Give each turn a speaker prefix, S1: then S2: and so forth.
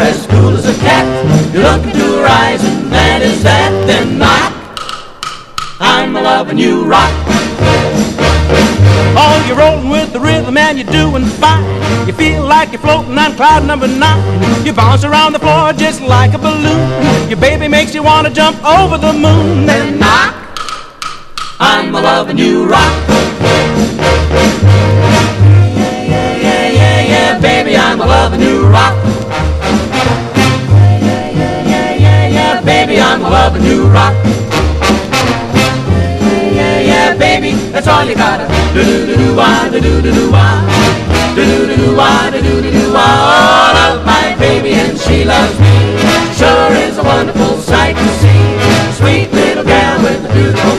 S1: as cool as a cat. You look into her eyes and that is that. Then knock, I'm a-loving you rock.
S2: Oh, you're rolling with the rhythm and you're doing fine. You feel like you're floating on cloud number 9. You bounce around the floor just like a balloon. Your baby makes you want to jump over the moon.
S1: Then knock, I'm a-loving you rock. Yeah, baby, I'm a-loving you rock. Yeah, baby, I'm a-loving you rock. Yeah, baby, that's all you gotta do-do-do-do-wah, do-do-do-do-wah, do-do-do-do-wah, do-do-do-do-wah. Oh, I love my baby and she loves me. Sure is a wonderful sight to see. Sweet little gal with a beautiful